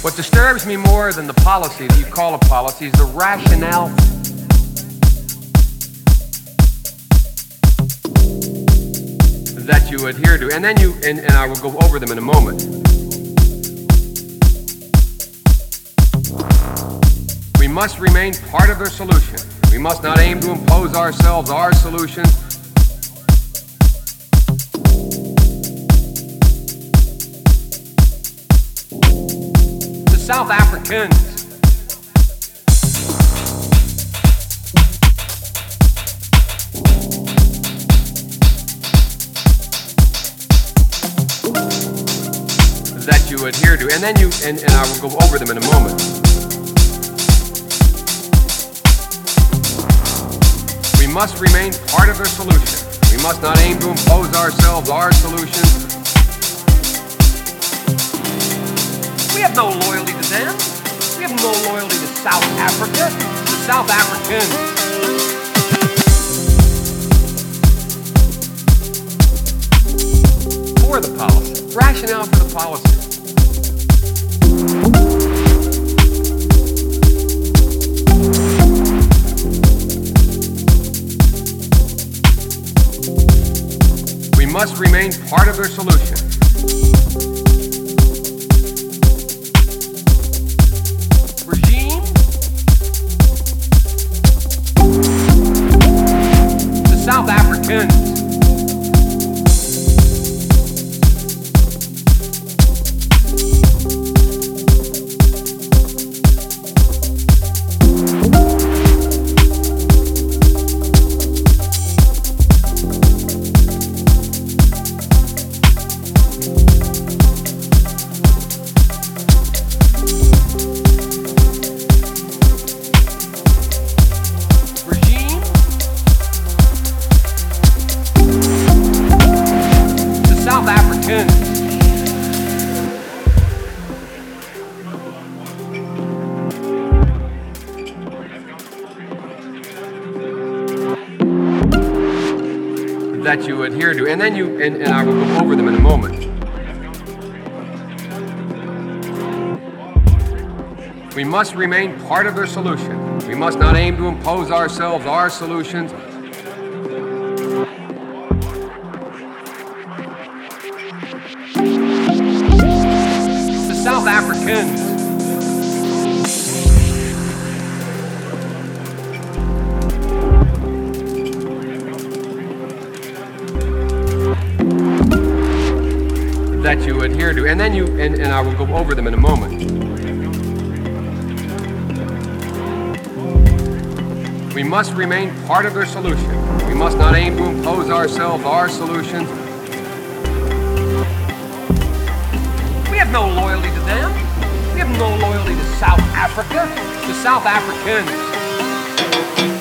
What disturbs me more than the policy that you call a policy is the rationale that you adhere to. And then and I will go over them in a moment. We must remain part of their solution. We must not aim to impose ourselves, our solutions. The South Africans that you adhere to. And then and I will go over them in a moment. We must remain part of their solution. We must not aim to impose ourselves, our solutions. We have no loyalty to them. We have no loyalty to South Africa, the South Africans. For the policy, rationale for the policy. We must remain part of their solution. Regime? The South Africans. That you adhere to, and then and I will go over them in a moment. We must remain part of their solution. We must not aim to impose ourselves, our solutions. The South Africans. That you adhere to, and then and I will go over them in a moment. We must remain part of their solution. We must not aim to impose ourselves, our solutions. We have no loyalty to them. We have no loyalty to South Africa, the South Africans.